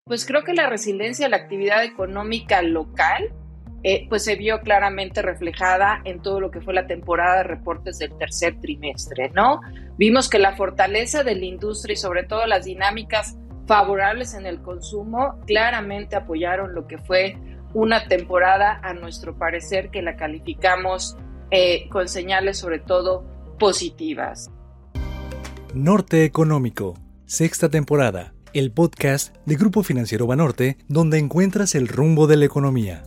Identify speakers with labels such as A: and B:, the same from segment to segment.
A: Pues creo que la resiliencia de la actividad económica local pues se vio claramente reflejada en todo lo que fue la temporada de reportes del tercer trimestre, ¿no? Vimos que la fortaleza de la industria y sobre todo las dinámicas favorables en el consumo claramente apoyaron lo que fue una temporada, a nuestro parecer, que la calificamos con señales sobre todo positivas.
B: Norte Económico, sexta temporada, el podcast de Grupo Financiero Banorte, donde encuentras el rumbo de la economía.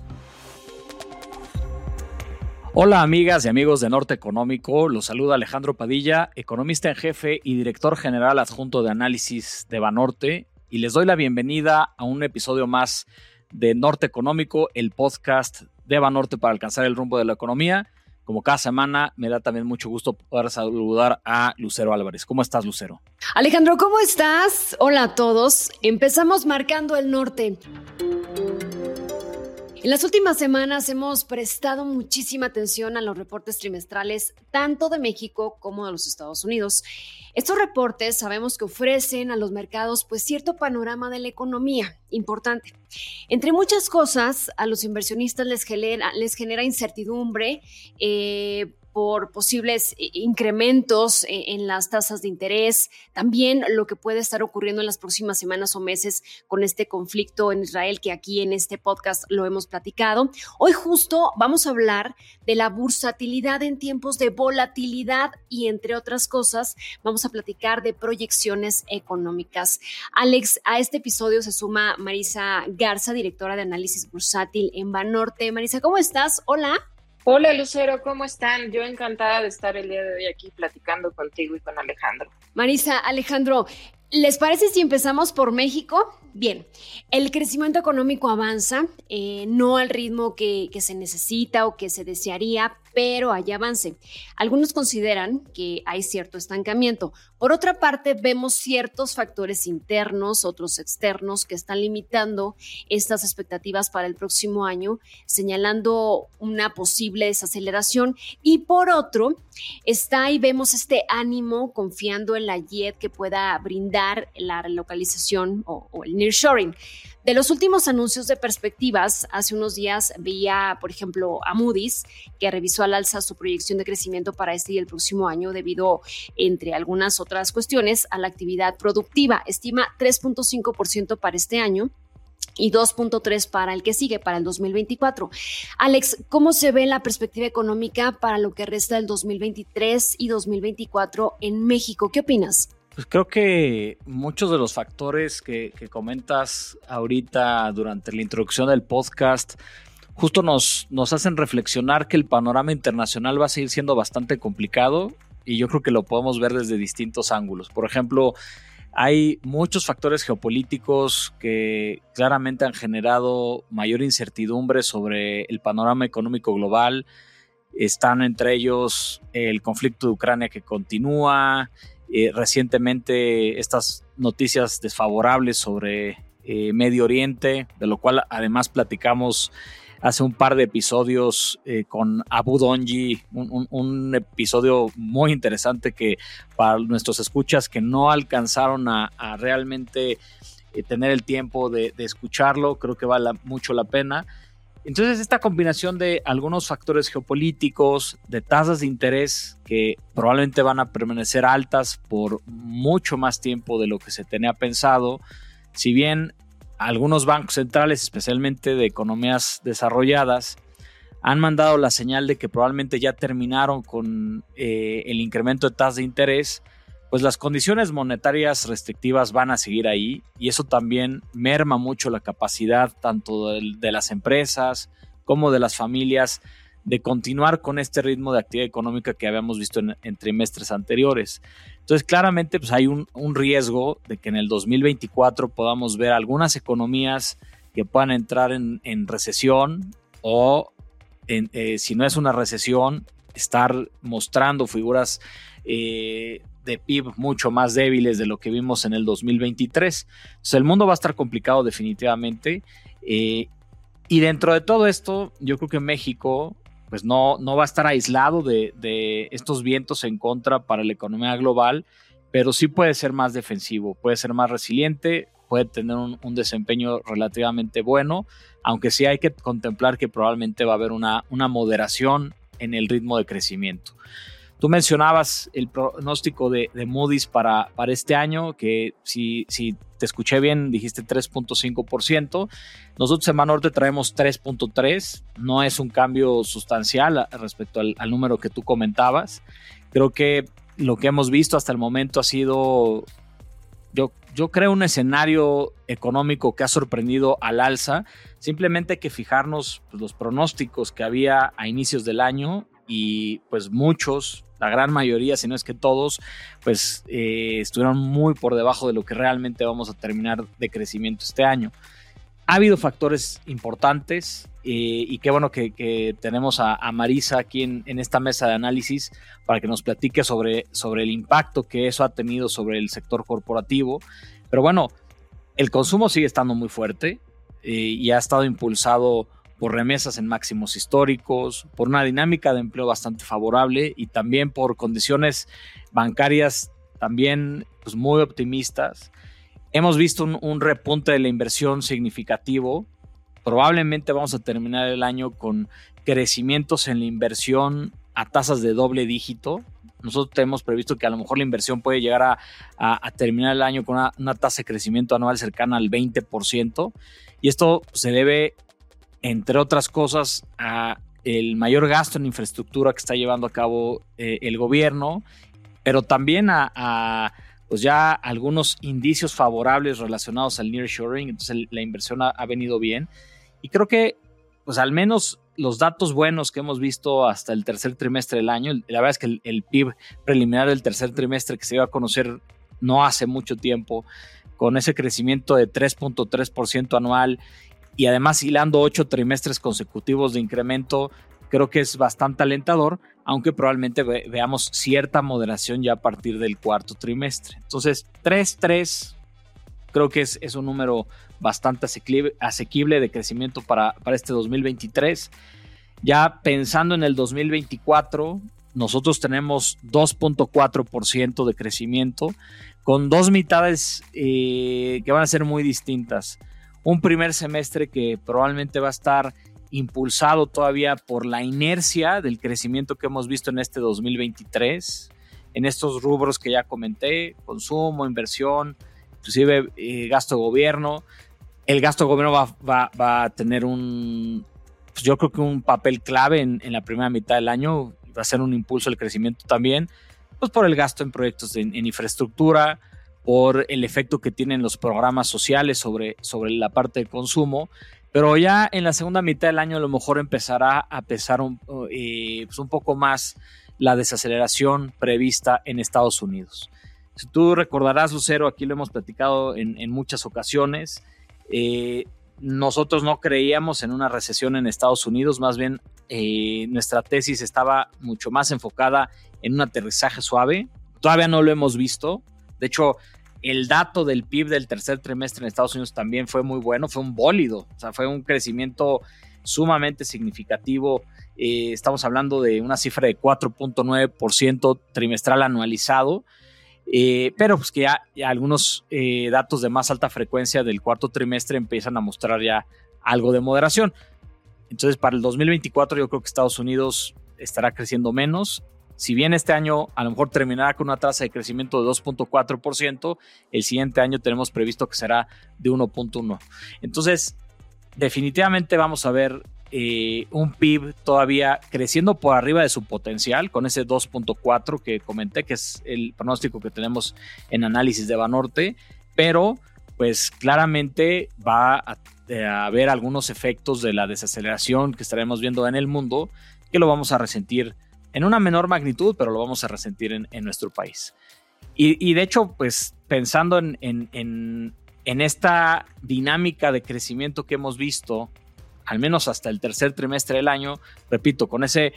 C: Hola amigas y amigos de Norte Económico, los saluda Alejandro Padilla, economista en jefe y director general adjunto de análisis de Banorte, y les doy la bienvenida a un episodio más de Norte Económico, el podcast de Banorte para alcanzar el rumbo de la economía. Como cada semana, me da también mucho gusto poder saludar a Lucero Álvarez. ¿Cómo estás, Lucero?
D: Alejandro, ¿cómo estás? Hola a todos. Empezamos marcando el norte. En las últimas semanas hemos prestado muchísima atención a los reportes trimestrales tanto de México como de los Estados Unidos. Estos reportes sabemos que ofrecen a los mercados pues cierto panorama de la economía importante. Entre muchas cosas, a los inversionistas les genera incertidumbre por posibles incrementos en las tasas de interés, también lo que puede estar ocurriendo en las próximas semanas o meses con este conflicto en Israel, que aquí en este podcast lo hemos platicado. Hoy justo vamos a hablar de la bursatilidad en tiempos de volatilidad y, entre otras cosas, vamos a platicar de proyecciones económicas. Alex, a este episodio se suma Marisa Garza, directora de análisis bursátil en Banorte. Marisa, ¿cómo estás? Hola.
A: Hola Lucero, ¿cómo están? Yo encantada de estar el día de hoy aquí platicando contigo y con Alejandro.
D: Marisa, Alejandro, ¿les parece si empezamos por México? Bien, el crecimiento económico avanza, no al ritmo que se necesita o que se desearía, pero hay avance. Algunos consideran que hay cierto estancamiento. Por otra parte, vemos ciertos factores internos, otros externos, que están limitando estas expectativas para el próximo año, señalando una posible desaceleración. Y por otro, está y vemos este ánimo confiando en la YED que pueda brindar la relocalización o el nearshoring. De los últimos anuncios de perspectivas, hace unos días veía, por ejemplo, a Moody's, que revisó al alza su proyección de crecimiento para este y el próximo año debido, entre algunas otras cuestiones, a la actividad productiva. Estima 3.5% para este año y 2.3% para el que sigue, para el 2024. Alex, ¿cómo se ve la perspectiva económica para lo que resta del 2023 y 2024 en México? ¿Qué opinas?
C: Pues creo que muchos de los factores que comentas ahorita durante la introducción del podcast justo nos hacen reflexionar que el panorama internacional va a seguir siendo bastante complicado, y yo creo que lo podemos ver desde distintos ángulos. Por ejemplo, hay muchos factores geopolíticos que claramente han generado mayor incertidumbre sobre el panorama económico global. Están entre ellos el conflicto de Ucrania que continúa, recientemente estas noticias desfavorables sobre Medio Oriente, de lo cual además platicamos hace un par de episodios con Abu Donji, un episodio muy interesante que para nuestros escuchas que no alcanzaron a realmente tener el tiempo de escucharlo, creo que vale mucho la pena. Entonces, esta combinación de algunos factores geopolíticos, de tasas de interés que probablemente van a permanecer altas por mucho más tiempo de lo que se tenía pensado, si bien algunos bancos centrales, especialmente de economías desarrolladas, han mandado la señal de que probablemente ya terminaron con el incremento de tasas de interés, pues las condiciones monetarias restrictivas van a seguir ahí, y eso también merma mucho la capacidad tanto de las empresas como de las familias de continuar con este ritmo de actividad económica que habíamos visto en trimestres anteriores. Entonces, claramente pues hay un riesgo de que en el 2024 podamos ver algunas economías que puedan entrar en recesión o, si no es una recesión, estar mostrando figuras de PIB mucho más débiles de lo que vimos en el 2023. Entonces, el mundo va a estar complicado definitivamente. Y dentro de todo esto, yo creo que México pues no va a estar aislado de estos vientos en contra para la economía global, pero sí puede ser más defensivo, puede ser más resiliente, puede tener un desempeño relativamente bueno, aunque sí hay que contemplar que probablemente va a haber una moderación en el ritmo de crecimiento. Tú mencionabas el pronóstico de Moody's para este año, que si te escuché bien, dijiste 3.5%. Nosotros en Banorte traemos 3.3%. No es un cambio sustancial respecto al número que tú comentabas. Creo que lo que hemos visto hasta el momento ha sido, yo creo, un escenario económico que ha sorprendido al alza. Simplemente hay que fijarnos los pronósticos que había a inicios del año y pues muchos, la gran mayoría, si no es que todos, pues estuvieron muy por debajo de lo que realmente vamos a terminar de crecimiento este año. Ha habido factores importantes y qué bueno que tenemos a Marisa aquí en esta mesa de análisis para que nos platique sobre el impacto que eso ha tenido sobre el sector corporativo. Pero bueno, el consumo sigue estando muy fuerte y ha estado impulsado por remesas en máximos históricos, por una dinámica de empleo bastante favorable y también por condiciones bancarias también pues, muy optimistas. Hemos visto un repunte de la inversión significativo. Probablemente vamos a terminar el año con crecimientos en la inversión a tasas de doble dígito. Nosotros tenemos previsto que a lo mejor la inversión puede llegar a terminar el año con una tasa de crecimiento anual cercana al 20%. Y esto se debe, entre otras cosas, a el mayor gasto en infraestructura que está llevando a cabo el gobierno, pero también a pues ya algunos indicios favorables relacionados al nearshoring. Entonces la inversión ha venido bien y creo que pues al menos los datos buenos que hemos visto hasta el tercer trimestre del año, la verdad es que el PIB preliminar del tercer trimestre que se iba a conocer no hace mucho tiempo, con ese crecimiento de 3.3% anual y además hilando 8 trimestres consecutivos de incremento, creo que es bastante alentador, aunque probablemente veamos cierta moderación ya a partir del cuarto trimestre. Entonces, 3.3 creo que es un número bastante asequible de crecimiento para este 2023. Ya pensando en el 2024, nosotros tenemos 2.4% de crecimiento, con dos mitades que van a ser muy distintas. Un primer semestre que probablemente va a estar impulsado todavía por la inercia del crecimiento que hemos visto en este 2023, en estos rubros que ya comenté: consumo, inversión, inclusive gasto de gobierno. El gasto de gobierno va a tener pues yo creo que un papel clave en la primera mitad del año. Va a ser un impulso al crecimiento también, pues por el gasto en proyectos en infraestructura, por el efecto que tienen los programas sociales sobre la parte de consumo. Pero ya en la segunda mitad del año a lo mejor empezará a pesar pues un poco más la desaceleración prevista en Estados Unidos. Si tú recordarás, Lucero, aquí lo hemos platicado en muchas ocasiones, nosotros no creíamos en una recesión en Estados Unidos, más bien nuestra tesis estaba mucho más enfocada en un aterrizaje suave. Todavía no lo hemos visto. De hecho, el dato del PIB del tercer trimestre en Estados Unidos también fue muy bueno, fue un bólido, o sea, fue un crecimiento sumamente significativo. Estamos hablando de una cifra de 4.9% trimestral anualizado, pero pues que ya algunos datos de más alta frecuencia del cuarto trimestre empiezan a mostrar ya algo de moderación. Entonces, para el 2024 yo creo que Estados Unidos estará creciendo menos. Si bien este año a lo mejor terminará con una tasa de crecimiento de 2.4%, el siguiente año tenemos previsto que será de 1.1%. Entonces, definitivamente vamos a ver un PIB todavía creciendo por arriba de su potencial, con ese 2.4% que comenté, que es el pronóstico que tenemos en análisis de Banorte, pero pues claramente va a haber algunos efectos de la desaceleración que estaremos viendo en el mundo, que lo vamos a resentir en una menor magnitud, pero lo vamos a resentir en nuestro país. Y de hecho, pues pensando en esta dinámica de crecimiento que hemos visto, al menos hasta el tercer trimestre del año, repito, con ese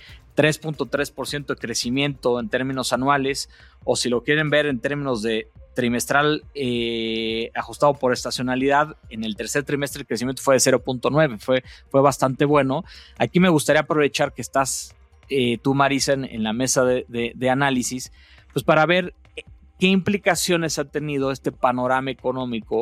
C: 3.3% de crecimiento en términos anuales, o si lo quieren ver en términos de trimestral ajustado por estacionalidad, en el tercer trimestre el crecimiento fue de 0.9%, fue bastante bueno. Aquí me gustaría aprovechar que estás tú, Marisa, en la mesa de análisis, pues para ver qué implicaciones ha tenido este panorama económico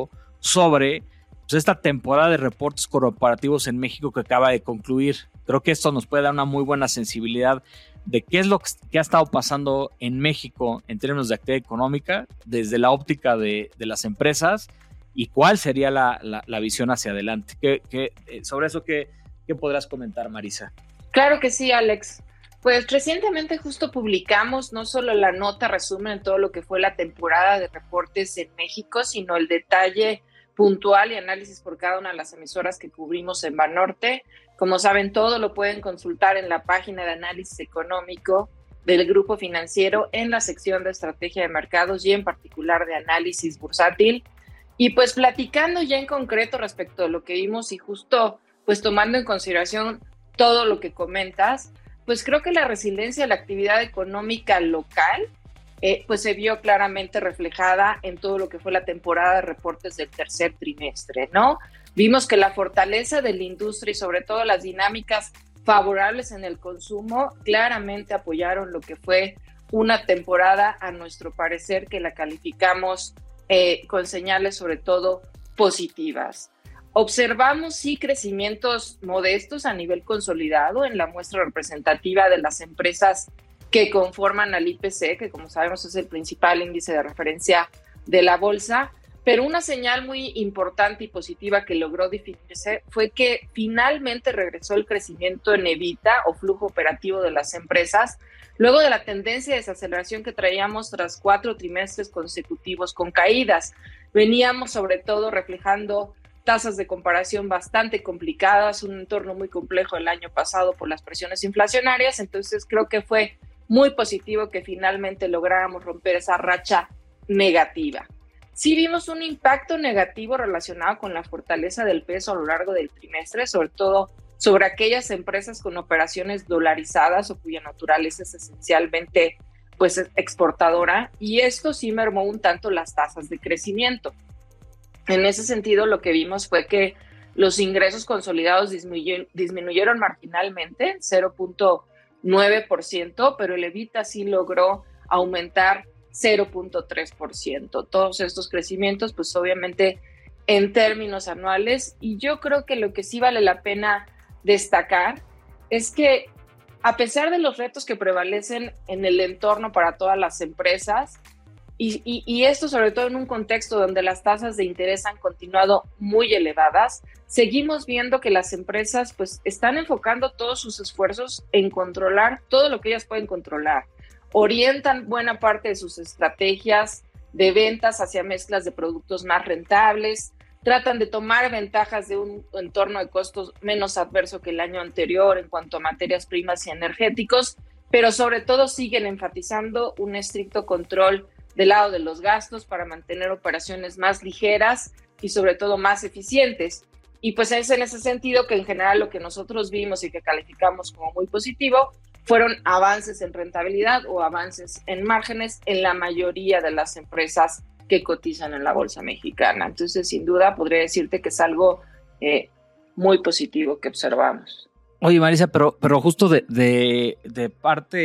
C: sobre pues, esta temporada de reportes corporativos en México que acaba de concluir. Creo que esto nos puede dar una muy buena sensibilidad de qué es lo que ha estado pasando en México en términos de actividad económica desde la óptica de las empresas y cuál sería la visión hacia adelante. Sobre eso, ¿qué podrás comentar, Marisa?
A: Claro que sí, Alex. Pues recientemente justo publicamos no solo la nota resumen de todo lo que fue la temporada de reportes en México, sino el detalle puntual y análisis por cada una de las emisoras que cubrimos en Banorte. Como saben, todo lo pueden consultar en la página de análisis económico del Grupo Financiero en la sección de estrategia de mercados y en particular de análisis bursátil. Y pues platicando ya en concreto respecto a lo que vimos y justo pues tomando en consideración todo lo que comentas, pues creo que la resiliencia de la actividad económica local pues se vio claramente reflejada en todo lo que fue la temporada de reportes del tercer trimestre, ¿no? Vimos que la fortaleza de la industria y sobre todo las dinámicas favorables en el consumo claramente apoyaron lo que fue una temporada, a nuestro parecer, que la calificamos con señales sobre todo positivas. Observamos sí crecimientos modestos a nivel consolidado en la muestra representativa de las empresas que conforman al IPC, que como sabemos es el principal índice de referencia de la bolsa, pero una señal muy importante y positiva que logró definirse fue que finalmente regresó el crecimiento en EBITDA o flujo operativo de las empresas, luego de la tendencia de desaceleración que traíamos tras 4 trimestres consecutivos con caídas. Veníamos sobre todo reflejando tasas de comparación bastante complicadas, un entorno muy complejo el año pasado por las presiones inflacionarias, entonces creo que fue muy positivo que finalmente lográramos romper esa racha negativa. Sí vimos un impacto negativo relacionado con la fortaleza del peso a lo largo del trimestre, sobre todo sobre aquellas empresas con operaciones dolarizadas o cuya naturaleza es esencialmente pues exportadora, y esto sí mermó un tanto las tasas de crecimiento. En ese sentido, lo que vimos fue que los ingresos consolidados disminuyeron marginalmente, 0.9%, pero el EBITDA sí logró aumentar 0.3%. Todos estos crecimientos, pues obviamente en términos anuales, y yo creo que lo que sí vale la pena destacar es que a pesar de los retos que prevalecen en el entorno para todas las empresas, y esto sobre todo en un contexto donde las tasas de interés han continuado muy elevadas, seguimos viendo que las empresas pues están enfocando todos sus esfuerzos en controlar todo lo que ellas pueden controlar. Orientan buena parte de sus estrategias de ventas hacia mezclas de productos más rentables, tratan de tomar ventajas de un entorno de costos menos adverso que el año anterior en cuanto a materias primas y energéticos, pero sobre todo siguen enfatizando un estricto control del lado de los gastos para mantener operaciones más ligeras y sobre todo más eficientes. Y pues es en ese sentido que en general lo que nosotros vimos y que calificamos como muy positivo fueron avances en rentabilidad o avances en márgenes en la mayoría de las empresas que cotizan en la bolsa mexicana. Entonces, sin duda, podría decirte que es algo muy positivo que observamos.
C: Oye, Marisa, pero justo de parte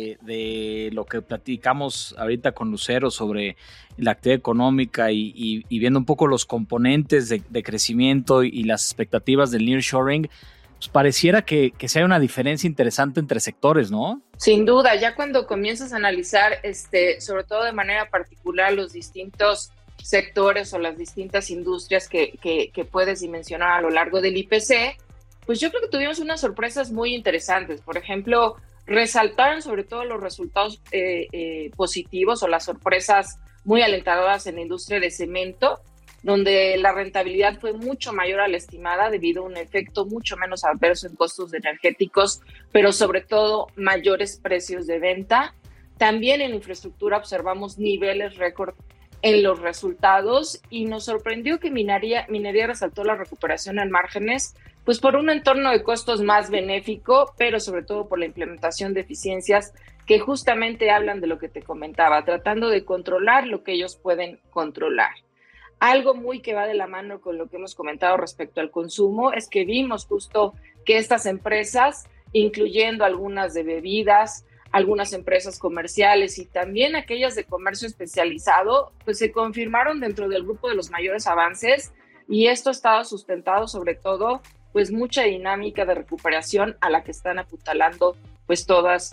C: de lo que platicamos ahorita con Lucero sobre la actividad económica y viendo un poco los componentes de crecimiento y las expectativas del nearshoring, pues pareciera que sí hay una diferencia interesante entre sectores, ¿no?
A: Sin duda, ya cuando comienzas a analizar, sobre todo de manera particular, los distintos sectores o las distintas industrias que puedes dimensionar a lo largo del IPC, pues yo creo que tuvimos unas sorpresas muy interesantes. Por ejemplo, resaltaron sobre todo los resultados positivos o las sorpresas muy alentadoras en la industria de cemento, donde la rentabilidad fue mucho mayor a la estimada debido a un efecto mucho menos adverso en costos energéticos, pero sobre todo mayores precios de venta. También en infraestructura observamos niveles récord en los resultados y nos sorprendió que minería resaltó la recuperación en márgenes, pues por un entorno de costos más benéfico, pero sobre todo por la implementación de eficiencias que justamente hablan de lo que te comentaba, tratando de controlar lo que ellos pueden controlar. Algo muy que va de la mano con lo que hemos comentado respecto al consumo es que vimos justo que estas empresas, incluyendo algunas de bebidas, algunas empresas comerciales y también aquellas de comercio especializado, pues se confirmaron dentro del grupo de los mayores avances, y esto ha estado sustentado sobre todo pues mucha dinámica de recuperación a la que están apuntalando pues todas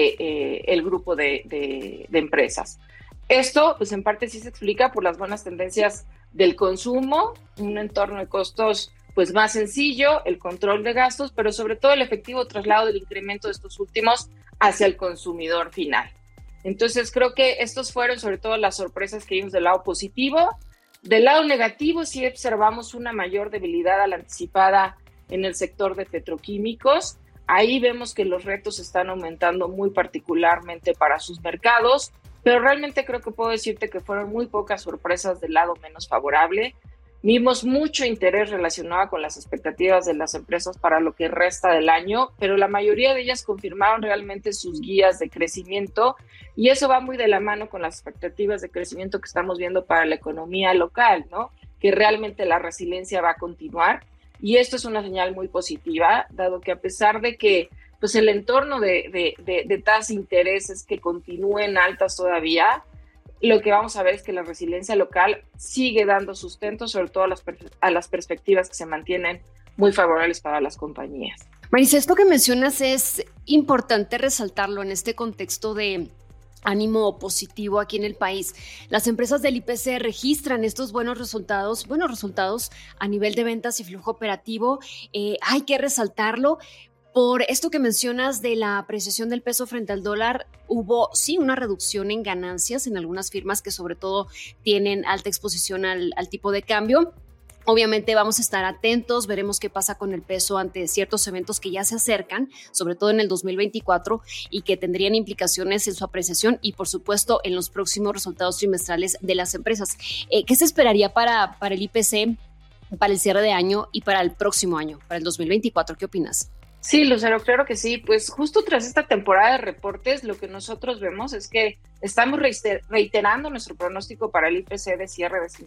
A: el grupo de empresas. Esto pues en parte sí se explica por las buenas tendencias del consumo, un entorno de costos pues más sencillo, el control de gastos, pero sobre todo el efectivo traslado del incremento de estos últimos hacia el consumidor final. Entonces creo que estos fueron sobre todo las sorpresas que vimos del lado positivo. Del lado negativo sí observamos una mayor debilidad a la anticipada en el sector de petroquímicos. Ahí vemos que los retos están aumentando muy particularmente para sus mercados, pero realmente creo que puedo decirte que fueron muy pocas sorpresas del lado menos favorable. Vimos mucho interés relacionado con las expectativas de las empresas para lo que resta del año, pero la mayoría de ellas confirmaron realmente sus guías de crecimiento, y eso va muy de la mano con las expectativas de crecimiento que estamos viendo para la economía local, ¿no? Que realmente la resiliencia va a continuar, y esto es una señal muy positiva, dado que a pesar de que pues el entorno de tasas de interés es que continúen altas todavía, lo que vamos a ver es que la resiliencia local sigue dando sustento, sobre todo a las perspectivas que se mantienen muy favorables para las compañías.
D: Marisa, esto que mencionas es importante resaltarlo en este contexto de ánimo positivo aquí en el país. Las empresas del IPC registran estos buenos resultados a nivel de ventas y flujo operativo. Hay que resaltarlo. Por esto que mencionas de la apreciación del peso frente al dólar, hubo sí una reducción en ganancias en algunas firmas que sobre todo tienen alta exposición al tipo de cambio. Obviamente vamos a estar atentos, veremos qué pasa con el peso ante ciertos eventos que ya se acercan, sobre todo en el 2024, y que tendrían implicaciones en su apreciación y por supuesto en los próximos resultados trimestrales de las empresas. ¿Qué se esperaría para el IPC, para el cierre de año y para el próximo año, para el 2024? ¿Qué opinas?
A: Sí, Lucero, claro que sí. Pues justo tras esta temporada de reportes, lo que nosotros vemos es que estamos reiterando nuestro pronóstico para el IPC de cierre de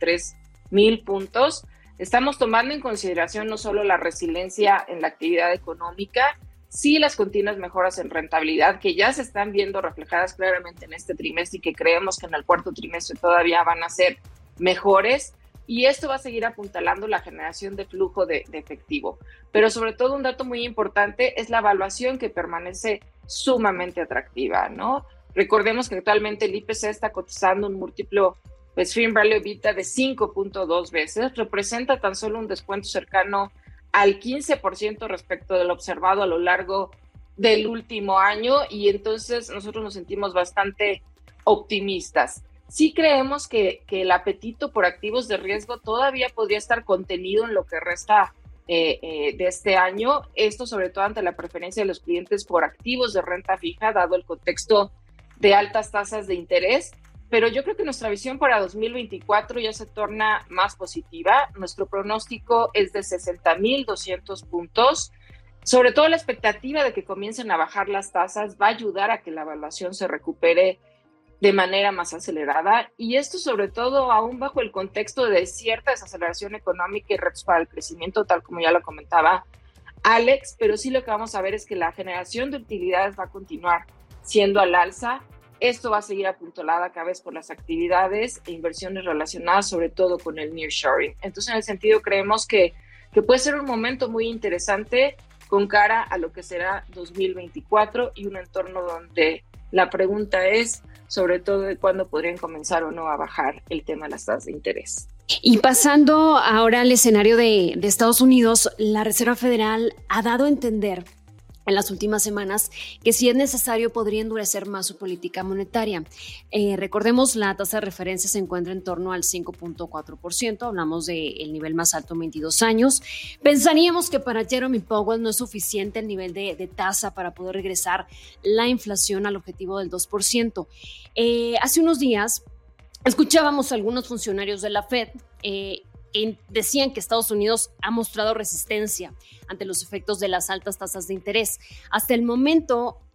A: 53,000 puntos. Estamos tomando en consideración no solo la resiliencia en la actividad económica, sí las continuas mejoras en rentabilidad que ya se están viendo reflejadas claramente en este trimestre y que creemos que en el cuarto trimestre todavía van a ser mejores. Y esto va a seguir apuntalando la generación de flujo de efectivo. Pero sobre todo un dato muy importante es la evaluación, que permanece sumamente atractiva, ¿no? Recordemos que actualmente el IPC está cotizando un múltiplo pues Firm Value EBITDA de 5.2 veces. Representa tan solo un descuento cercano al 15% respecto de lo observado a lo largo del último año, y entonces nosotros nos sentimos bastante optimistas. Sí creemos que el apetito por activos de riesgo todavía podría estar contenido en lo que resta de este año, esto sobre todo ante la preferencia de los clientes por activos de renta fija, dado el contexto de altas tasas de interés, pero yo creo que nuestra visión para 2024 ya se torna más positiva. Nuestro pronóstico es de 60,200 puntos. Sobre todo la expectativa de que comiencen a bajar las tasas va a ayudar a que la evaluación se recupere de manera más acelerada, y esto sobre todo aún bajo el contexto de cierta desaceleración económica y retos para el crecimiento, tal como ya lo comentaba Alex, pero sí lo que vamos a ver es que la generación de utilidades va a continuar siendo al alza. Esto va a seguir apuntalada cada vez por las actividades e inversiones relacionadas sobre todo con el nearshoring. Entonces, en el sentido, creemos que puede ser un momento muy interesante con cara a lo que será 2024 y un entorno donde la pregunta es sobre todo de cuándo podrían comenzar o no a bajar el tema de las tasas de interés.
D: Y pasando ahora al escenario de Estados Unidos, la Reserva Federal ha dado a entender en las últimas semanas que si es necesario podría endurecer más su política monetaria. Recordemos, la tasa de referencia se encuentra en torno al 5.4%, hablamos del nivel más alto en 22 años. Pensaríamos que para Jerome Powell no es suficiente el nivel de tasa para poder regresar la inflación al objetivo del 2%. Hace unos días escuchábamos a algunos funcionarios de la Fed que decían que Estados Unidos ha mostrado resistencia ante los efectos de las altas tasas de interés. Hasta el momento,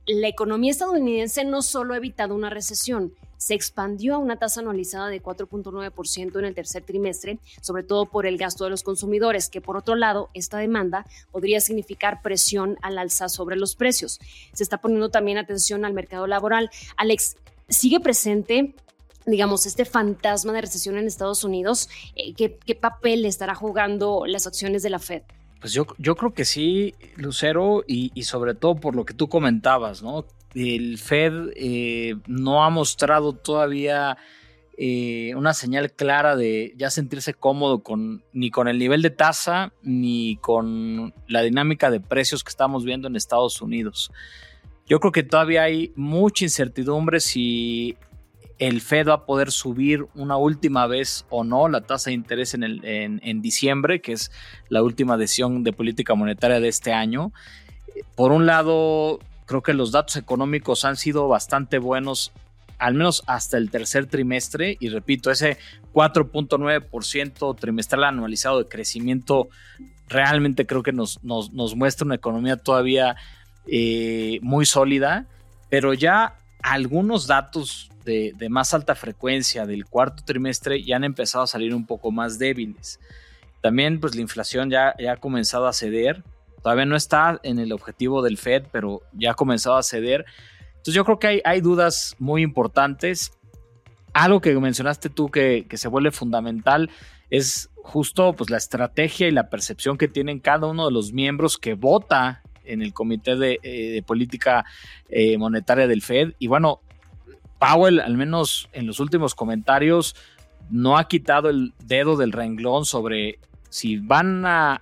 D: la economía estadounidense no solo ha evitado una recesión, se expandió a una tasa anualizada de 4.9% en el tercer trimestre, sobre todo por el gasto de los consumidores, que por otro lado, esta demanda podría significar presión al alza sobre los precios. Se está poniendo también atención al mercado laboral. Alex, ¿sigue presente, digamos, este fantasma de recesión en Estados Unidos? ¿Qué papel estará jugando las acciones de la Fed?
C: Pues yo creo que sí, Lucero, y sobre todo por lo que tú comentabas, ¿no? El Fed no ha mostrado todavía una señal clara de ya sentirse cómodo ni con el nivel de tasa ni con la dinámica de precios que estamos viendo en Estados Unidos. Yo creo que todavía hay mucha incertidumbre si el Fed va a poder subir una última vez o no la tasa de interés en diciembre, que es la última decisión de política monetaria de este año. Por un lado, creo que los datos económicos han sido bastante buenos, al menos hasta el tercer trimestre. Y repito, ese 4.9% trimestral anualizado de crecimiento realmente creo que nos muestra una economía todavía muy sólida. Pero ya algunos datos de más alta frecuencia del cuarto trimestre ya han empezado a salir un poco más débiles. También pues la inflación ya ha comenzado a ceder. Todavía no está en el objetivo del Fed, pero ya ha comenzado a ceder. Entonces yo creo que hay dudas muy importantes. Algo que mencionaste tú que se vuelve fundamental es justo pues, la estrategia y la percepción que tienen cada uno de los miembros que vota en el Comité de Política Monetaria del Fed. Y bueno, Powell, al menos en los últimos comentarios, no ha quitado el dedo del renglón sobre si van a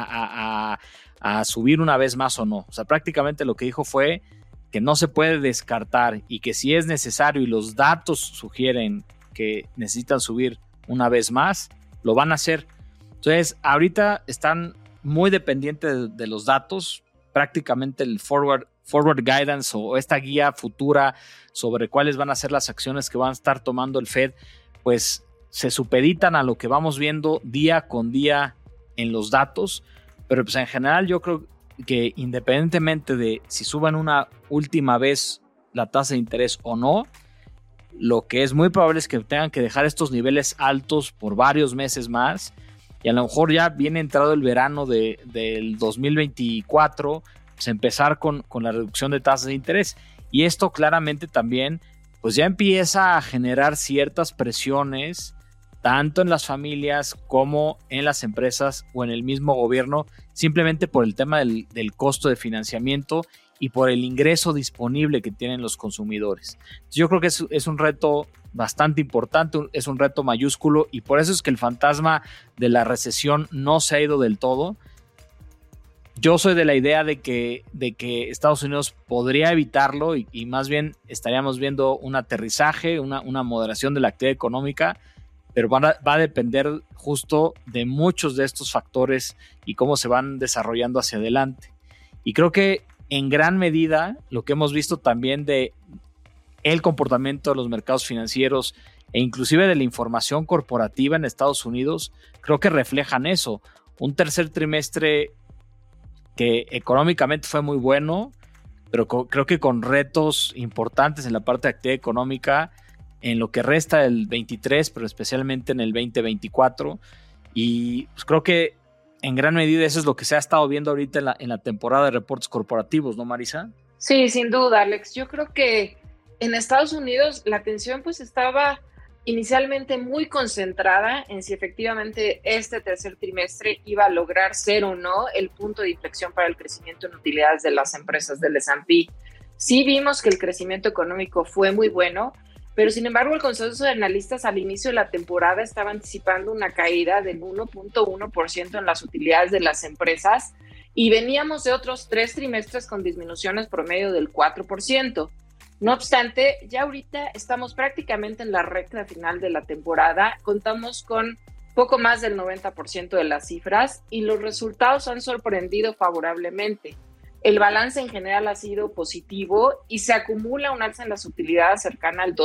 C: subir una vez más o no. O sea, prácticamente lo que dijo fue que no se puede descartar y que si es necesario y los datos sugieren que necesitan subir una vez más, lo van a hacer. Entonces, ahorita están muy dependientes de los datos. Prácticamente el forward guidance o esta guía futura sobre cuáles van a ser las acciones que van a estar tomando el Fed, pues se supeditan a lo que vamos viendo día con día en los datos. Pero pues en general yo creo que independientemente de si suban una última vez la tasa de interés o no, lo que es muy probable es que tengan que dejar estos niveles altos por varios meses más, y a lo mejor ya viene entrado el verano del 2024, pues empezar con la reducción de tasas de interés. Y esto claramente también pues ya empieza a generar ciertas presiones tanto en las familias como en las empresas o en el mismo gobierno, simplemente por el tema del costo de financiamiento y por el ingreso disponible que tienen los consumidores. Entonces, yo creo que es un reto bastante importante, es un reto mayúsculo, y por eso es que el fantasma de la recesión no se ha ido del todo. Yo soy de la idea de que Estados Unidos podría evitarlo y más bien estaríamos viendo un aterrizaje, una moderación de la actividad económica, pero va a depender justo de muchos de estos factores y cómo se van desarrollando hacia adelante. Y creo que en gran medida lo que hemos visto también de el comportamiento de los mercados financieros e inclusive de la información corporativa en Estados Unidos, creo que reflejan eso. Un tercer trimestre que económicamente fue muy bueno, pero creo que con retos importantes en la parte de actividad económica en lo que resta del 23, pero especialmente en el 2024. Y pues creo que en gran medida eso es lo que se ha estado viendo ahorita en la temporada de reportes corporativos, ¿no, Marisa?
A: Sí, sin duda, Alex. Yo creo que en Estados Unidos la atención pues estaba inicialmente muy concentrada en si efectivamente este tercer trimestre iba a lograr ser o no el punto de inflexión para el crecimiento en utilidades de las empresas del S&P. Sí vimos que el crecimiento económico fue muy bueno, pero sin embargo el consenso de analistas al inicio de la temporada estaba anticipando una caída del 1.1% en las utilidades de las empresas y veníamos de otros 3 trimestres con disminuciones promedio del 4%. No obstante, ya ahorita estamos prácticamente en la recta final de la temporada, contamos con poco más del 90% de las cifras y los resultados han sorprendido favorablemente. El balance en general ha sido positivo y se acumula un alza en las utilidades cercana al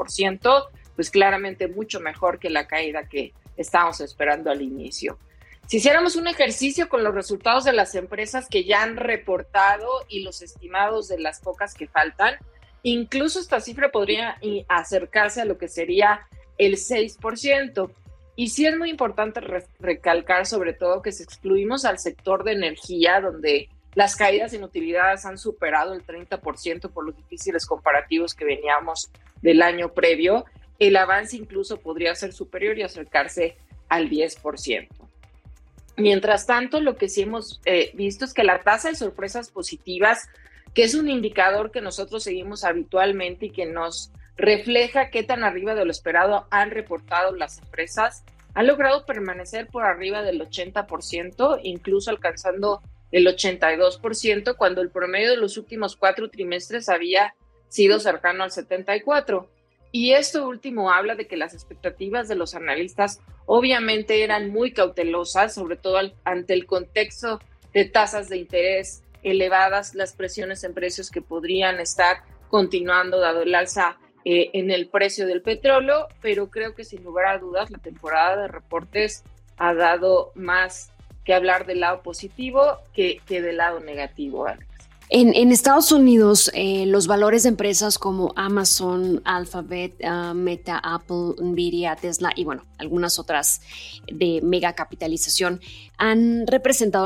A: 2.7%, pues claramente mucho mejor que la caída que estábamos esperando al inicio. Si hiciéramos un ejercicio con los resultados de las empresas que ya han reportado y los estimados de las pocas que faltan, incluso esta cifra podría acercarse a lo que sería el 6%. Y sí es muy importante recalcar sobre todo que si excluimos al sector de energía, donde las caídas en utilidades han superado el 30% por los difíciles comparativos que veníamos del año previo, el avance incluso podría ser superior y acercarse al 10%. Mientras tanto, lo que sí hemos visto es que la tasa de sorpresas positivas, que es un indicador que nosotros seguimos habitualmente y que nos refleja qué tan arriba de lo esperado han reportado las empresas, han logrado permanecer por arriba del 80%, incluso alcanzando el 82%, cuando el promedio de los últimos 4 trimestres había sido cercano al 74%. Y esto último habla de que las expectativas de los analistas obviamente eran muy cautelosas, sobre todo ante el contexto de tasas de interés elevadas, las presiones en precios que podrían estar continuando dado el alza en el precio del petróleo, pero creo que sin lugar a dudas la temporada de reportes ha dado más que hablar del lado positivo que del lado negativo, Alex.
D: En Estados Unidos, los valores de empresas como Amazon, Alphabet, Meta, Apple, Nvidia, Tesla y bueno, algunas otras de mega capitalización han representado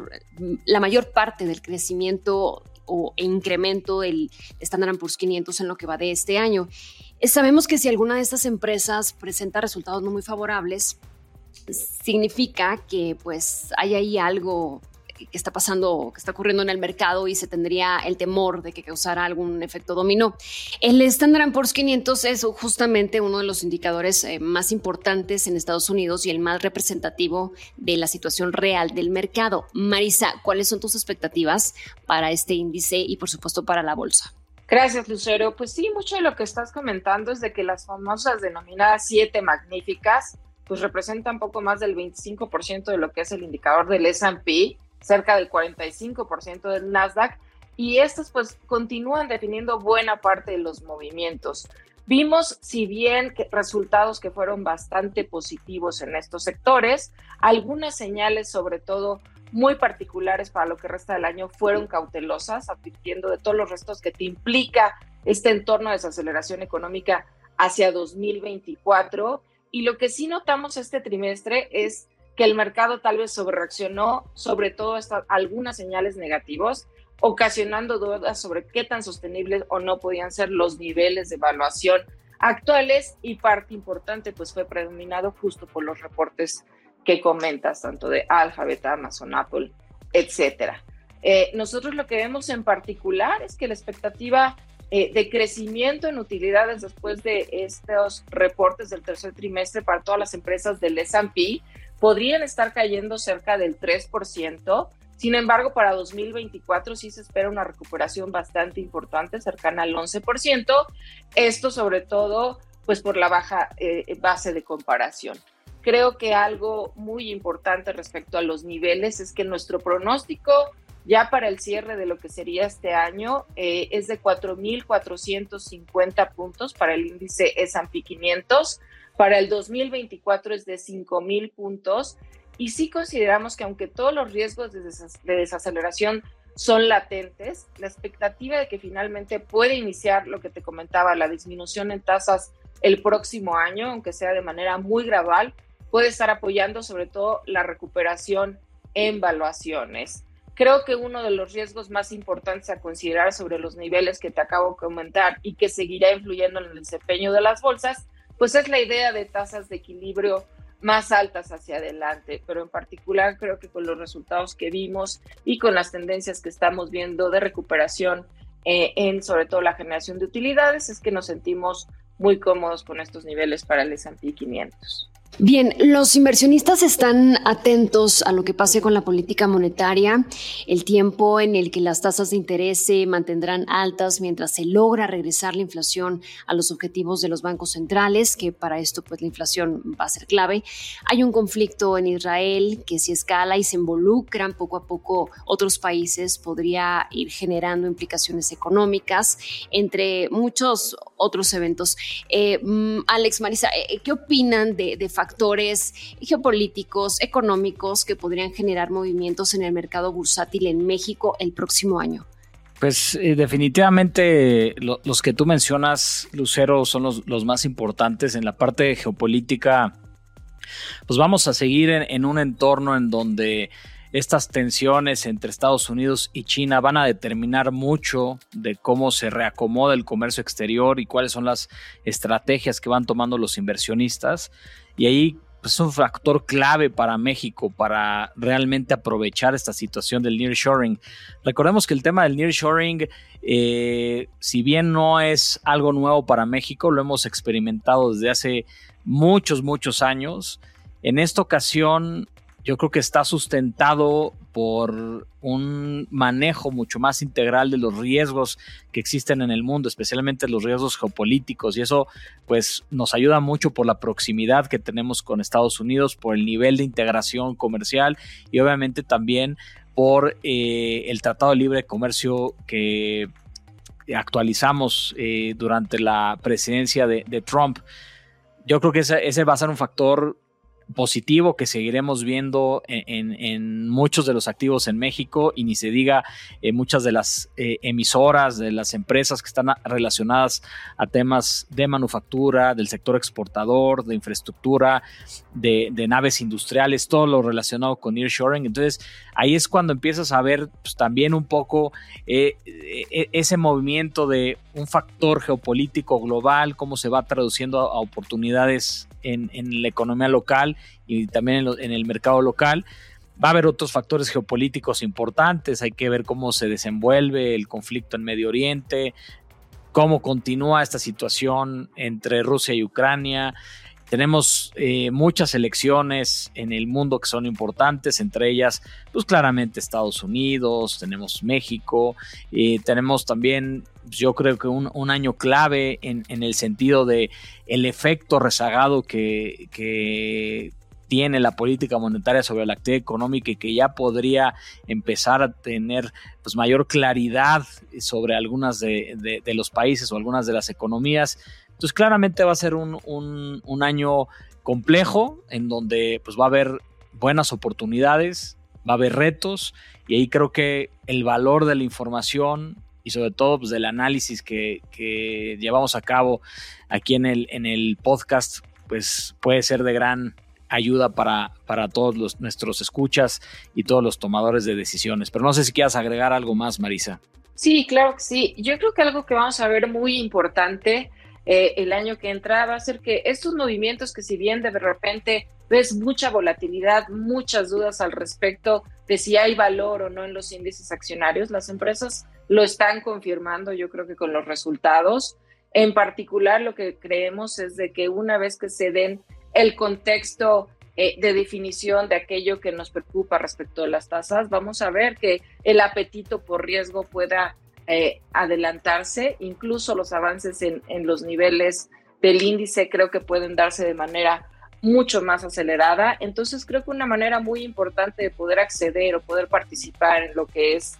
D: la mayor parte del crecimiento e incremento del Standard & Poor's 500 en lo que va de este año. Sabemos que si alguna de estas empresas presenta resultados no muy favorables, significa que pues hay ahí algo que está pasando, que está ocurriendo en el mercado y se tendría el temor de que causara algún efecto dominó. El Standard & Poor's 500 es justamente uno de los indicadores más importantes en Estados Unidos y el más representativo de la situación real del mercado. Marisa, ¿cuáles son tus expectativas para este índice y por supuesto para la bolsa?
A: Gracias, Lucero. Pues sí, mucho de lo que estás comentando es de que las famosas denominadas 7 magníficas pues representan poco más del 25% de lo que es el indicador del S&P, cerca del 45% del Nasdaq, y estas pues continúan definiendo buena parte de los movimientos. Vimos, si bien resultados que fueron bastante positivos en estos sectores, algunas señales, sobre todo muy particulares para lo que resta del año, fueron cautelosas, advirtiendo de todos los restos que te implica este entorno de desaceleración económica hacia 2024. Y lo que sí notamos este trimestre es que el mercado tal vez sobrereaccionó, sobre todo algunas señales negativas, ocasionando dudas sobre qué tan sostenibles o no podían ser los niveles de evaluación actuales, y parte importante pues fue predominado justo por los reportes que comentas, tanto de Alphabet, Amazon, Apple, etcétera. Nosotros lo que vemos en particular es que la expectativa de crecimiento en utilidades después de estos reportes del tercer trimestre para todas las empresas del S&P podrían estar cayendo cerca del 3%. Sin embargo, para 2024 sí se espera una recuperación bastante importante, cercana al 11%. Esto sobre todo pues por la baja base de comparación. Creo que algo muy importante respecto a los niveles es que nuestro pronóstico ya para el cierre de lo que sería este año es de 4,450 puntos para el índice S&P 500. Para el 2024 es de 5,000 puntos. Y sí consideramos que aunque todos los riesgos de desaceleración son latentes, la expectativa de que finalmente puede iniciar lo que te comentaba, la disminución en tasas el próximo año, aunque sea de manera muy gradual, puede estar apoyando sobre todo la recuperación en valuaciones. Creo que uno de los riesgos más importantes a considerar sobre los niveles que te acabo de comentar y que seguirá influyendo en el desempeño de las bolsas, pues es la idea de tasas de equilibrio más altas hacia adelante, pero en particular creo que con los resultados que vimos y con las tendencias que estamos viendo de recuperación en sobre todo la generación de utilidades, es que nos sentimos muy cómodos con estos niveles para el S&P 500.
D: Bien, los inversionistas están atentos a lo que pase con la política monetaria, el tiempo en el que las tasas de interés se mantendrán altas mientras se logra regresar la inflación a los objetivos de los bancos centrales, que para esto pues la inflación va a ser clave. Hay un conflicto en Israel que si escala y se involucran poco a poco otros países podría ir generando implicaciones económicas, entre muchos otros eventos. Alex, Marisa, ¿qué opinan de factores factores geopolíticos, económicos que podrían generar movimientos en el mercado bursátil en México el próximo año?
C: Pues definitivamente los que tú mencionas, Lucero, son los más importantes. En la parte geopolítica, pues vamos a seguir en un entorno en donde estas tensiones entre Estados Unidos y China van a determinar mucho de cómo se reacomoda el comercio exterior y cuáles son las estrategias que van tomando los inversionistas. Y ahí pues, es un factor clave para México para realmente aprovechar esta situación del nearshoring. Recordemos que el tema del nearshoring, si bien no es algo nuevo para México, lo hemos experimentado desde hace muchos años. En esta ocasión yo creo que está sustentado por un manejo mucho más integral de los riesgos que existen en el mundo, especialmente los riesgos geopolíticos, y eso pues nos ayuda mucho por la proximidad que tenemos con Estados Unidos, por el nivel de integración comercial y obviamente también por el Tratado de Libre Comercio que actualizamos durante la presidencia de Trump. Yo creo que ese va a ser un factor positivo que seguiremos viendo en muchos de los activos en México, y ni se diga muchas de las emisoras, de las empresas que están relacionadas a temas de manufactura, del sector exportador, de infraestructura, de naves industriales, todo lo relacionado con nearshoring. Entonces ahí es cuando empiezas a ver pues, también un poco ese movimiento de un factor geopolítico global, cómo se va traduciendo a oportunidades en la economía local y también en el mercado local. Va a haber otros factores geopolíticos importantes, hay que ver cómo se desenvuelve el conflicto en Medio Oriente, cómo continúa esta situación entre Rusia y Ucrania. Tenemos muchas elecciones en el mundo que son importantes, entre ellas, pues claramente Estados Unidos, tenemos México, tenemos también, yo creo que un año clave en el sentido de el efecto rezagado que tiene la política monetaria sobre la actividad económica y que ya podría empezar a tener pues, mayor claridad sobre algunas de los países o algunas de las economías. Entonces claramente va a ser un año complejo en donde pues, va a haber buenas oportunidades, va a haber retos, y ahí creo que el valor de la información y sobre todo pues, del análisis que llevamos a cabo aquí en el podcast pues, puede ser de gran ayuda para todos nuestros escuchas y todos los tomadores de decisiones. Pero no sé si quieras agregar algo más, Marisa.
A: Sí, claro que sí. Yo creo que algo que vamos a ver muy importante el año que entra va a ser que estos movimientos que si bien de repente ves mucha volatilidad, muchas dudas al respecto de si hay valor o no en los índices accionarios, las empresas lo están confirmando, yo creo que con los resultados. En particular lo que creemos es de que una vez que se den el contexto de definición de aquello que nos preocupa respecto a las tasas, vamos a ver que el apetito por riesgo pueda adelantarse, incluso los avances en los niveles del índice creo que pueden darse de manera mucho más acelerada. Entonces creo que una manera muy importante de poder acceder o poder participar en lo que es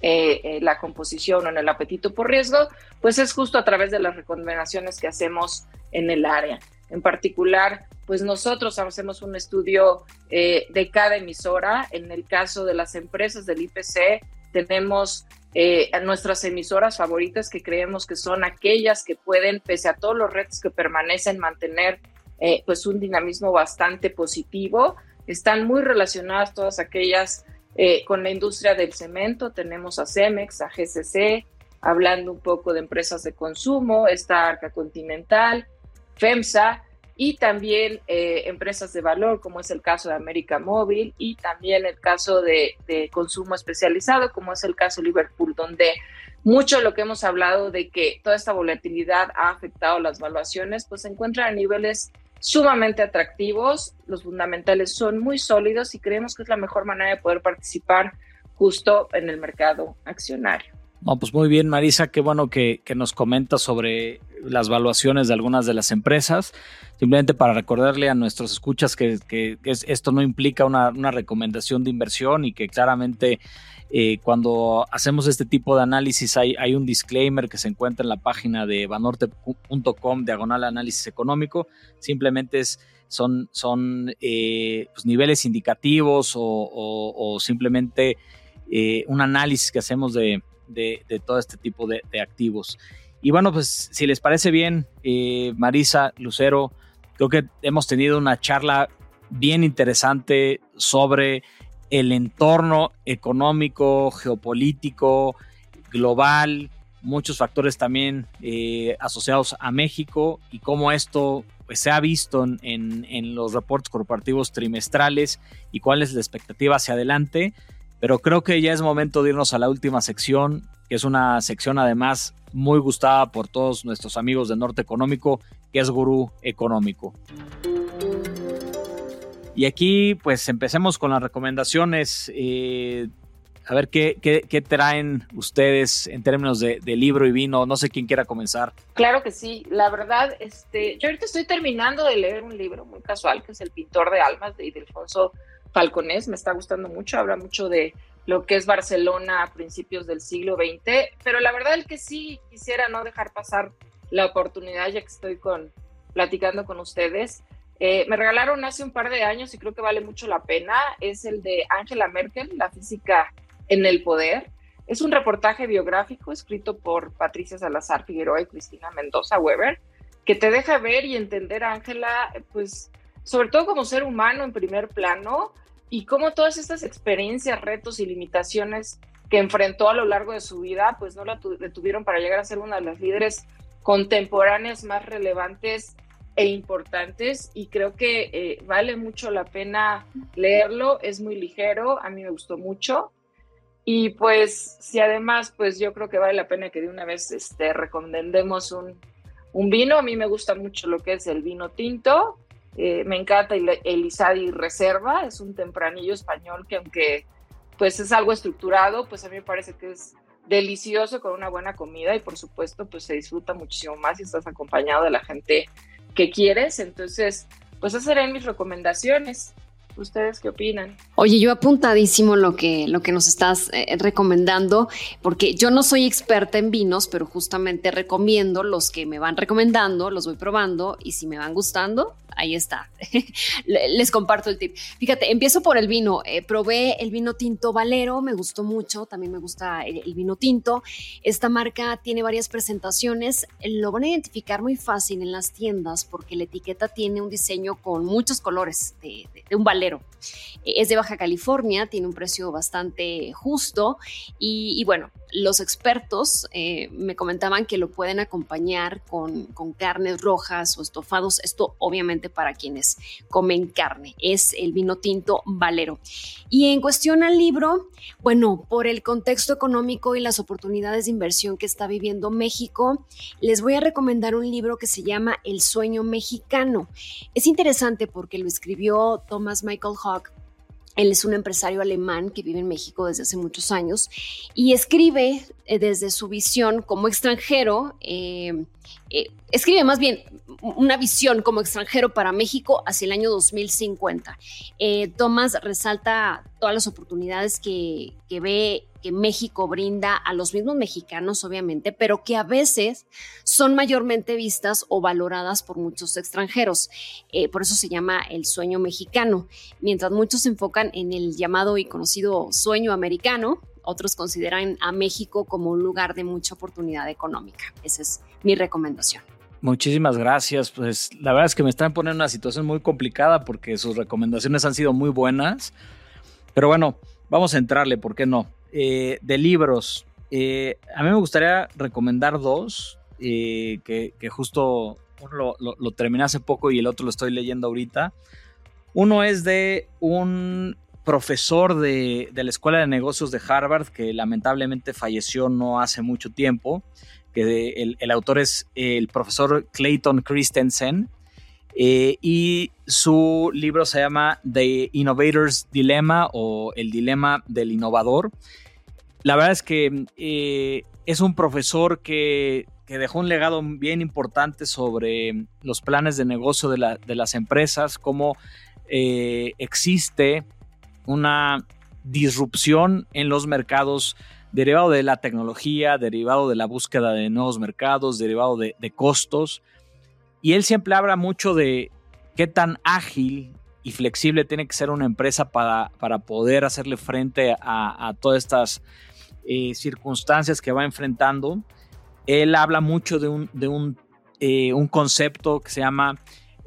A: la composición o en el apetito por riesgo, pues es justo a través de las recomendaciones que hacemos en el área. En particular, pues nosotros hacemos un estudio de cada emisora. En el caso de las empresas del IPC, tenemos a nuestras emisoras favoritas que creemos que son aquellas que pueden, pese a todos los retos que permanecen, mantener pues un dinamismo bastante positivo. Están muy relacionadas todas aquellas con la industria del cemento. Tenemos a Cemex, a GCC, hablando un poco de empresas de consumo, está Arca Continental, FEMSA, y también empresas de valor, como es el caso de América Móvil, y también el caso de consumo especializado, como es el caso de Liverpool, donde mucho de lo que hemos hablado de que toda esta volatilidad ha afectado las valuaciones, pues se encuentran a niveles sumamente atractivos, los fundamentales son muy sólidos y creemos que es la mejor manera de poder participar justo en el mercado accionario.
C: No, pues muy bien, Marisa, qué bueno que nos comentas sobre las valuaciones de algunas de las empresas. Simplemente para recordarle a nuestros escuchas que esto no implica una recomendación de inversión y que claramente cuando hacemos este tipo de análisis hay un disclaimer que se encuentra en la página de banorte.com/análisis económico. Simplemente son pues niveles indicativos o simplemente un análisis que hacemos de todo este tipo de activos. Y bueno, pues si les parece bien, Marisa, Lucero, creo que hemos tenido una charla bien interesante sobre el entorno económico, geopolítico, global, muchos factores también asociados a México y cómo esto pues, se ha visto en los reportes corporativos trimestrales y cuál es la expectativa hacia adelante. Pero creo que ya es momento de irnos a la última sección, que es una sección además muy gustada por todos nuestros amigos de Norte Económico, que es Gurú Económico. Y aquí pues empecemos con las recomendaciones. A ver qué traen ustedes en términos de libro y vino. No sé quién quiera comenzar.
A: Claro que sí. La verdad, yo ahorita estoy terminando de leer un libro muy casual, que es El pintor de almas, de Ildefonso Falconés. Me está gustando mucho, habla mucho de lo que es Barcelona a principios del siglo XX, pero la verdad es que sí quisiera no dejar pasar la oportunidad, ya que estoy platicando con ustedes. Me regalaron hace un par de años y creo que vale mucho la pena. Es el de Angela Merkel, La física en el poder. Es un reportaje biográfico escrito por Patricia Salazar Figueroa y Cristina Mendoza Weber, que te deja ver y entender a Angela, pues, sobre todo como ser humano en primer plano, y cómo todas estas experiencias, retos y limitaciones que enfrentó a lo largo de su vida, pues no la detuvieron para llegar a ser una de las líderes contemporáneas más relevantes e importantes, y creo que vale mucho la pena leerlo. Es muy ligero, a mí me gustó mucho, y pues si además, pues yo creo que vale la pena que de una vez recomendemos un vino. A mí me gusta mucho lo que es el vino tinto. Me encanta el Izadi Reserva, es un tempranillo español que aunque pues es algo estructurado, pues a mí me parece que es delicioso con una buena comida, y por supuesto pues se disfruta muchísimo más si estás acompañado de la gente que quieres. Entonces pues esas serán mis recomendaciones. ¿Ustedes qué opinan?
D: Oye, yo apuntadísimo lo que nos estás recomendando, porque yo no soy experta en vinos, pero justamente recomiendo los que me van recomendando, los voy probando, y si me van gustando, ahí está. Les comparto el tip. Fíjate, empiezo por el vino. Probé el vino tinto Valero, me gustó mucho, también me gusta el vino tinto. Esta marca tiene varias presentaciones, lo van a identificar muy fácil en las tiendas porque la etiqueta tiene un diseño con muchos colores de un Valero. Es de Baja California, tiene un precio bastante justo y bueno, los expertos me comentaban que lo pueden acompañar con carnes rojas o estofados. Esto obviamente para quienes comen carne. Es el vino tinto Valero. Y en cuestión al libro, bueno, por el contexto económico y las oportunidades de inversión que está viviendo México, les voy a recomendar un libro que se llama El sueño mexicano. Es interesante porque lo escribió Thomas Michael Hogg. Él es un empresario alemán que vive en México desde hace muchos años y escribe desde su visión como extranjero, escribe más bien una visión como extranjero para México hacia el año 2050. Tomás resalta todas las oportunidades que ve que México brinda a los mismos mexicanos, obviamente, pero que a veces son mayormente vistas o valoradas por muchos extranjeros. Por eso se llama el sueño mexicano. Mientras muchos se enfocan en el llamado y conocido sueño americano, otros consideran a México como un lugar de mucha oportunidad económica. Esa es mi recomendación.
C: Muchísimas gracias. Pues la verdad es que me están poniendo en una situación muy complicada porque sus recomendaciones han sido muy buenas. Pero bueno, vamos a entrarle, ¿por qué no? De libros, a mí me gustaría recomendar dos que justo uno lo terminé hace poco y el otro lo estoy leyendo ahorita. Uno es de un profesor de la Escuela de Negocios de Harvard que lamentablemente falleció no hace mucho tiempo, que el autor es el profesor Clayton Christensen, y su libro se llama The Innovator's Dilemma o El Dilema del Innovador. La verdad es que es un profesor que dejó un legado bien importante sobre los planes de negocio de las empresas, cómo existe una disrupción en los mercados derivado de la tecnología, derivado de la búsqueda de nuevos mercados, derivado de costos. Y él siempre habla mucho de qué tan ágil y flexible tiene que ser una empresa para poder hacerle frente a todas estas circunstancias que va enfrentando. Él habla mucho de un concepto que se llama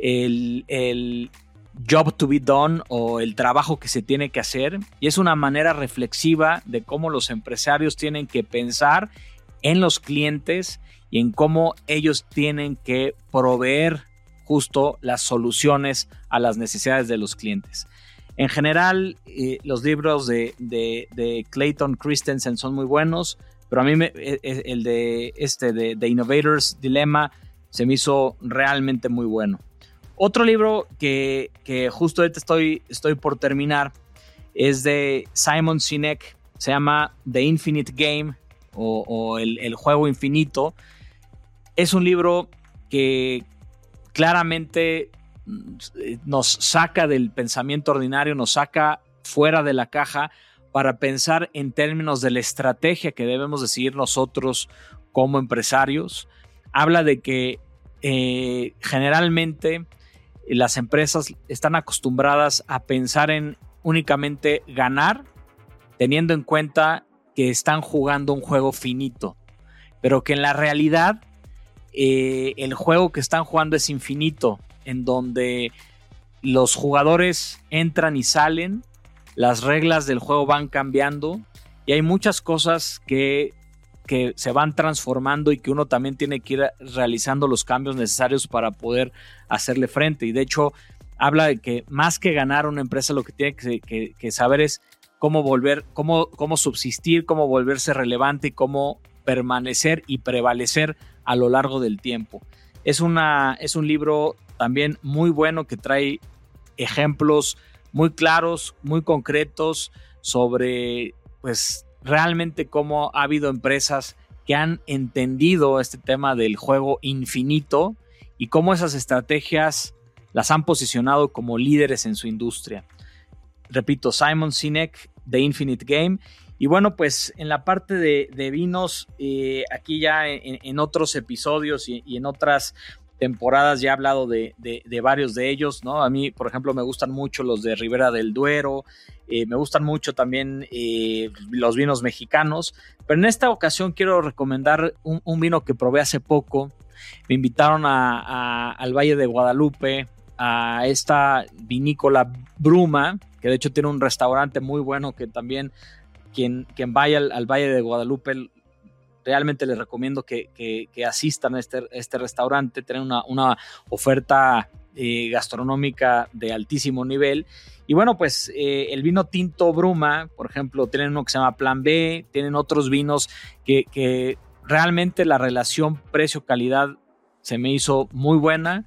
C: el job to be done, o el trabajo que se tiene que hacer, y es una manera reflexiva de cómo los empresarios tienen que pensar en los clientes y en cómo ellos tienen que proveer justo las soluciones a las necesidades de los clientes. En general, los libros de Clayton Christensen son muy buenos, pero a mí el de Innovator's Dilemma se me hizo realmente muy bueno. Otro libro que justo ahorita estoy por terminar es de Simon Sinek, se llama The Infinite Game, o el juego infinito. Es un libro que claramente nos saca del pensamiento ordinario, nos saca fuera de la caja para pensar en términos de la estrategia que debemos de seguir nosotros como empresarios. Habla de que generalmente las empresas están acostumbradas a pensar en únicamente ganar, teniendo en cuenta que están jugando un juego finito, pero que en la realidad el juego que están jugando es infinito, en donde los jugadores entran y salen, las reglas del juego van cambiando y hay muchas cosas que se van transformando y que uno también tiene que ir realizando los cambios necesarios para poder hacerle frente. Y de hecho habla de que más que ganar una empresa, lo que tiene que saber es cómo subsistir, cómo volverse relevante y cómo permanecer y prevalecer a lo largo del tiempo. Es un libro también muy bueno que trae ejemplos muy claros, muy concretos sobre pues realmente cómo ha habido empresas que han entendido este tema del juego infinito y cómo esas estrategias las han posicionado como líderes en su industria. Repito, Simon Sinek, The Infinite Game. Y bueno, pues en la parte de vinos, aquí ya en otros episodios y en otras temporadas ya he hablado de varios de ellos, ¿no? A mí, por ejemplo, me gustan mucho los de Ribera del Duero, me gustan mucho también los vinos mexicanos, pero en esta ocasión quiero recomendar un vino que probé hace poco. Me invitaron al Valle de Guadalupe, a esta vinícola Bruma, que de hecho tiene un restaurante muy bueno que también quien vaya al Valle de Guadalupe realmente les recomiendo que asistan a este restaurante. Tienen una oferta gastronómica de altísimo nivel. Y bueno, pues el vino tinto Bruma, por ejemplo, tienen uno que se llama Plan B, tienen otros vinos que realmente la relación precio-calidad se me hizo muy buena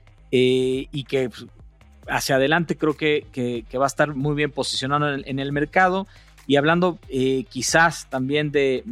C: y que hacia adelante creo que va a estar muy bien posicionado en el mercado. Y hablando quizás también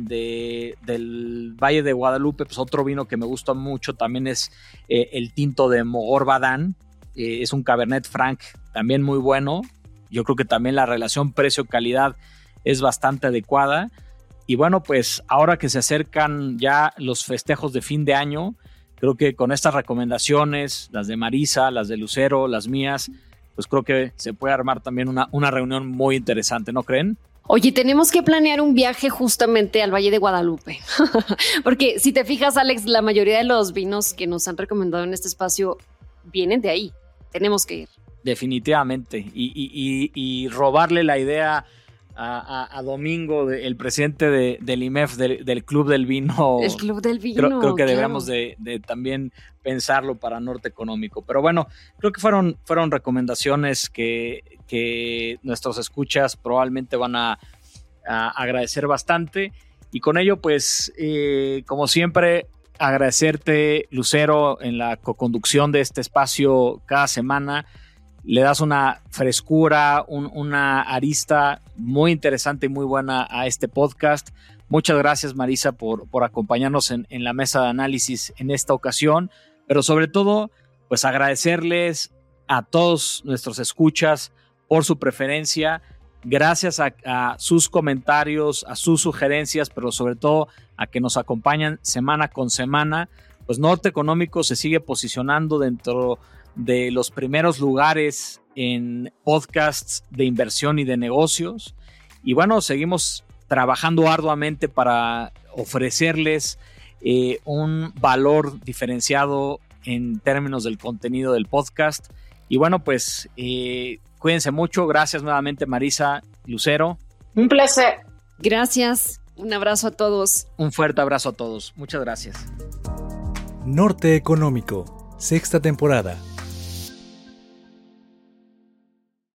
C: del Valle de Guadalupe, pues otro vino que me gusta mucho también es el tinto de Mogor Badán. Es un Cabernet Franc también muy bueno. Yo creo que también la relación precio-calidad es bastante adecuada. Y bueno, pues ahora que se acercan ya los festejos de fin de año, creo que con estas recomendaciones, las de Marisa, las de Lucero, las mías, pues creo que se puede armar también una reunión muy interesante, ¿no creen?
D: Oye, tenemos que planear un viaje justamente al Valle de Guadalupe, porque si te fijas, Alex, la mayoría de los vinos que nos han recomendado en este espacio vienen de ahí. Tenemos que ir. Definitivamente.
C: Y robarle la idea a Domingo, el presidente del IMEF, del Club del Vino.
D: El Club del Vino.
C: Creo que deberíamos de también pensarlo para Norte Económico. Pero bueno, creo que fueron recomendaciones que nuestros escuchas probablemente van a agradecer bastante. Y con ello, pues, como siempre, agradecerte, Lucero, en la coconducción de este espacio cada semana. le das una frescura, una arista muy interesante y muy buena a este podcast. Muchas gracias, Marisa, por acompañarnos en la mesa de análisis en esta ocasión, pero sobre todo, pues agradecerles a todos nuestros escuchas por su preferencia. Gracias a sus comentarios, a sus sugerencias, pero sobre todo a que nos acompañan semana con semana. Pues Norte Económico se sigue posicionando dentro de los primeros lugares en podcasts de inversión y de negocios. Y bueno, seguimos trabajando arduamente para ofrecerles un valor diferenciado en términos del contenido del podcast. Y bueno, pues cuídense mucho. Gracias nuevamente, Marisa, Lucero.
A: Un placer.
D: Gracias. Un abrazo a todos.
C: Un fuerte abrazo a todos. Muchas gracias.
B: Norte Económico, sexta temporada.